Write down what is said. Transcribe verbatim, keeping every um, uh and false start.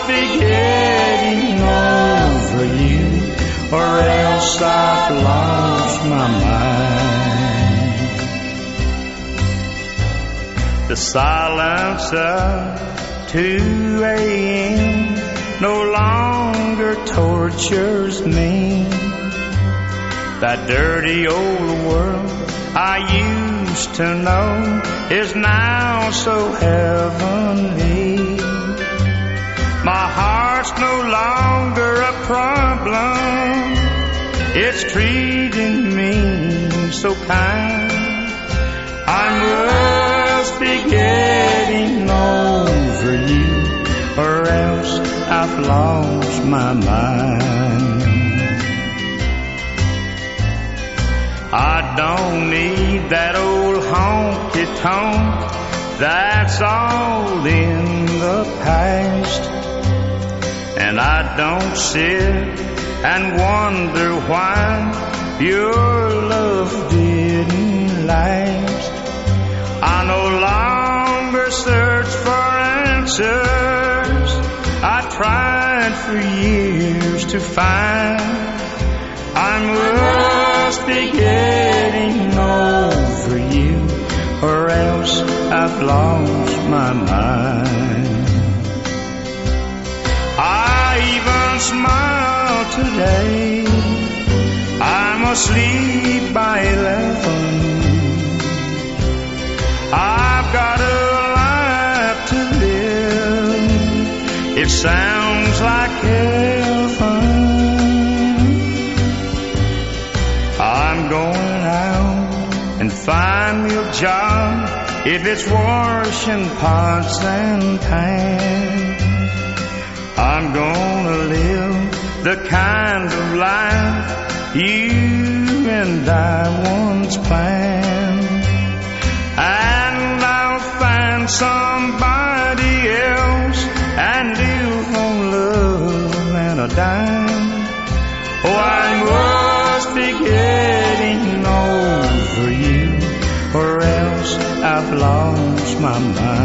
be getting over you, or else I've lost my mind. The silence of two a.m. no longer tortures me. That dirty old world I used to know is now so heavenly. My heart's no longer a problem, it's treating me so kind. I must be getting over you, or else I've lost my mind. I don't need that old honky-tonk, that's all in the past. And I don't sit and wonder why your love didn't last. I no longer search for answers I tried for years to find. I must be getting over you, or else I've lost my mind. I even smile today, I'm asleep by eleven. I've got a life to live, it sounds like heaven. I'm going out and find me a job, if it's washing pots and pans. I'm gonna live the kind of life you and I once planned. And I'll find somebody else and live on love and a dime. Oh, I must be getting over you, or else I've lost my mind.